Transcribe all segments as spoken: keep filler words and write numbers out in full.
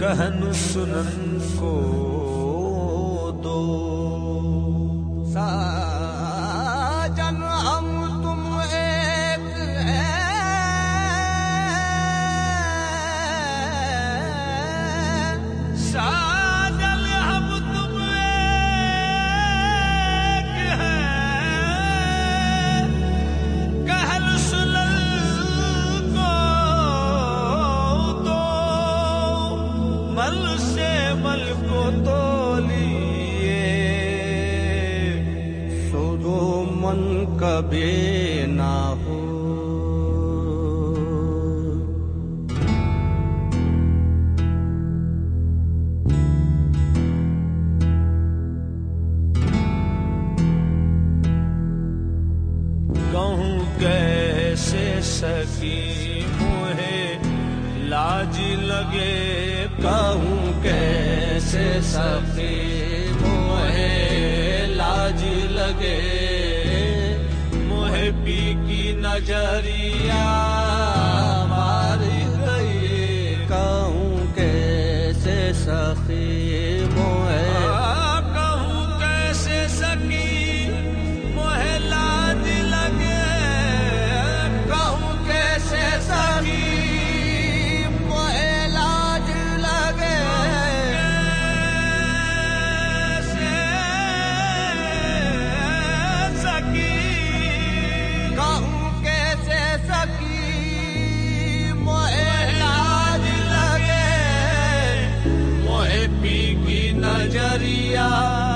कहन सुनन को दो। साजन हम तुम एक है, साजन हम तुम एक है, कहन सुनन को दो। मल से मल को तोलिए, सो दो मन कभी ना हो। कहूँ कैसे सकी मोहे लाज लगे, कहूँ कैसे सकी मोहे लाज लगे। मोहे पी की नजरिया मार गई, कहूँ कैसे सखी मोहे, कहूँ कैसे सकी मोहे लाज लगे, कहूँ कैसे सकी मोहे लाज लगे। कैसे सकी, कहूँ कैसे सकी मोहे लाज लगे। मोहे पी की नजरिया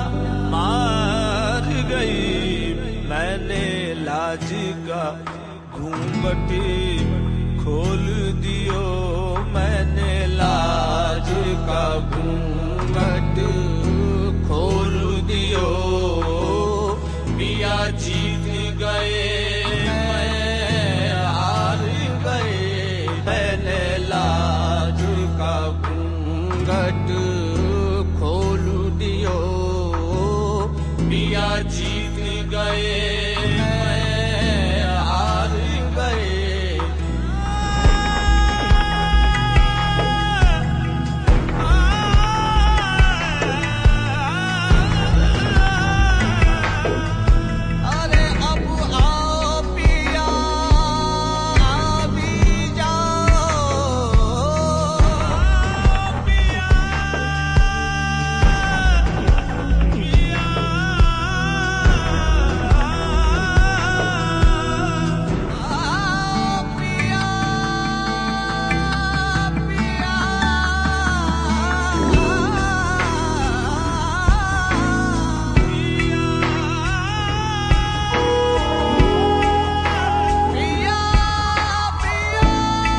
मार गई, मैंने लाज का घूंघट खोल दियो, मैंने लाज का घूंघट खोल दियो। पिया जीत गए मैं हार गए, मैंने लाज का घूंघट खोल दियो। पिया जीत गए मैं हार गए। अरे अब आओ पिया अभी जाओ, पिया पिया आओ पिया पिया पिया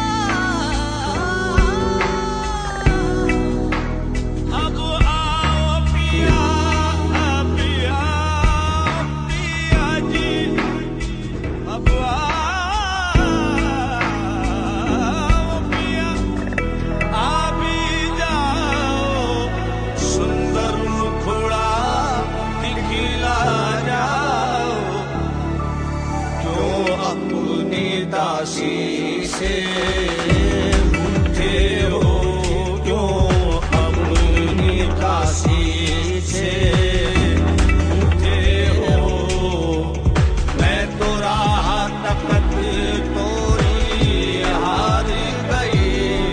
अब आओ पिया पिया पिया जी, अब आओ पिया अभी जाओ। सुंदर मुखड़ा दिखला जाओ, क्यों अपनी दासी से रूठे हो, क्यों अपनी दासी से रूठे हो। मैं तो राह तकत तोरी हार गई,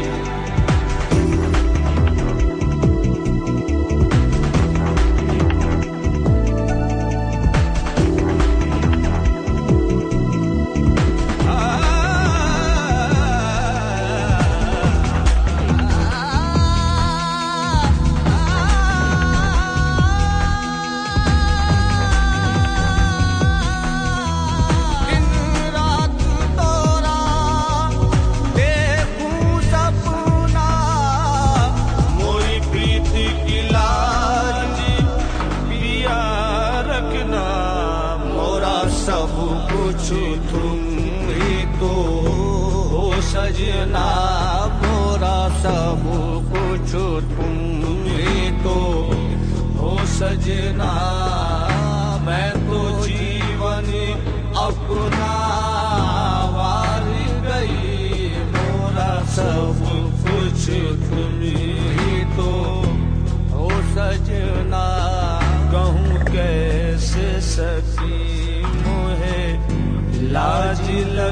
दिन रात तोरा देखूं सपना। मोरी प्रीत की लाज पिया रखना, मोरा सब कुछ तुम ही तो हो सजना। मोरा सब कुछ तुम ही तो हो सजना। मैं तो जीवन अपना वार गई, मोरा सब कुछ तुम ही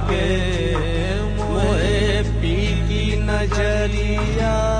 लागे मोए पी की नजरिया